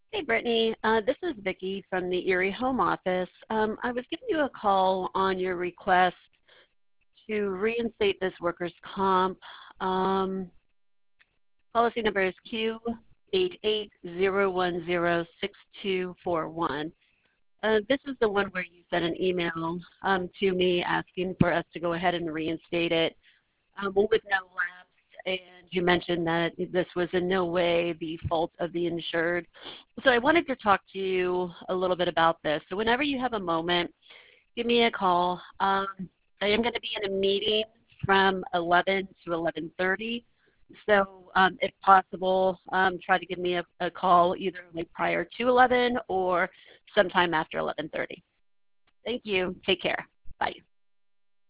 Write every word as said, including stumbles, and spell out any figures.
Hey, Brittany. Uh, this is Vicki from the Erie Home Office. Um, I was giving you a call on your request to reinstate this workers' comp. Um, policy number is Q eight eight zero one zero six two four one. Uh, this is the one where you sent an email um, to me asking for us to go ahead and reinstate it um, with no lapse, and you mentioned that this was in no way the fault of the insured. So I wanted to talk to you a little bit about this. So whenever you have a moment, give me a call. Um, I am going to be in a meeting from eleven to eleven thirty. So um, if possible, um, try to give me a, a call either like prior to eleven or sometime after eleven thirty. Thank you. Take care. Bye.